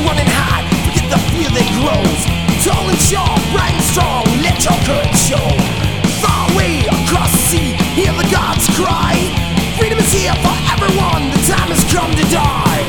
run and hide, forget the fear that grows. Tall and sure, bright and strong, let your courage show. Far away across the sea, hear the gods cry. Freedom is here for everyone, the time has come to die.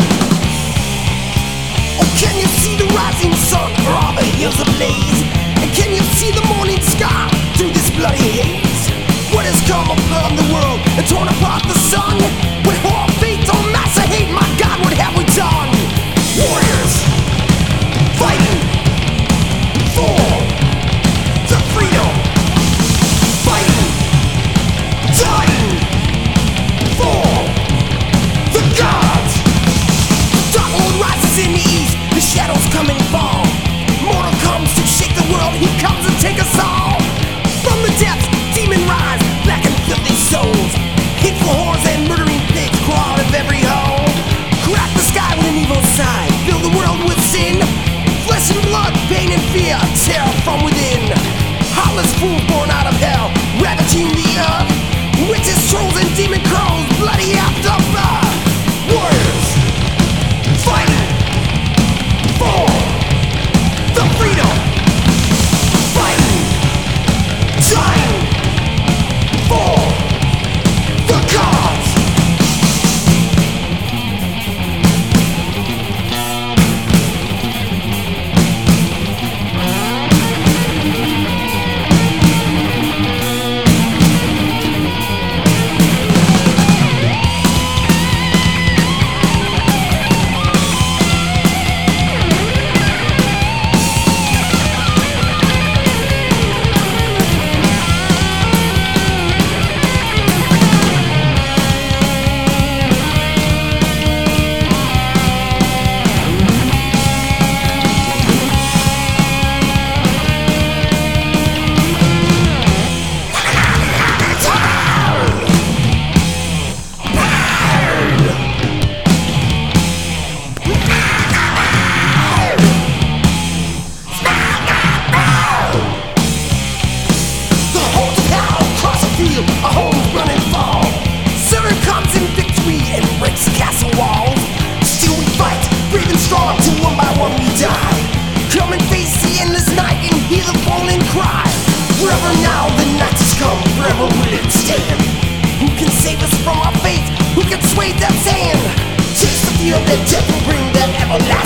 Oh, can you see the rising sun, or are the hills ablaze? And can you see the morning sky through this bloody haze? What has come upon the world and torn apart the sun? With horror, faith, or massive hate, my God, what have we done? Warriors, fighting for the freedom, fighting, dying for the gods. Dark Lord rises in the east, the shadows come and fall. Mortal comes to shake the world, he comes to take us all. From the depths, demon rise, black and filthy souls. Hateful whores and murdering pigs crawl out of every hole. Crack the sky with an evil side, fill the world with sin. Flesh and blood, pain and fear, terror from within. Heartless fools born out of hell, ravaging the earth. Witches, trolls, and demon crows, bloody afterbirth. Warriors, fighting for the freedom, fighting, dying for the gods. Our homes run and fall. Seven comes in victory and breaks castle walls. Still we fight, brave and strong, till one by one we die. Come and face the endless night and hear the fallen cry. Forever now the night has come, forever will it stand. Who can save us from our fate? Who can sway death's hand? Chase the fear that death will bring, that everlasting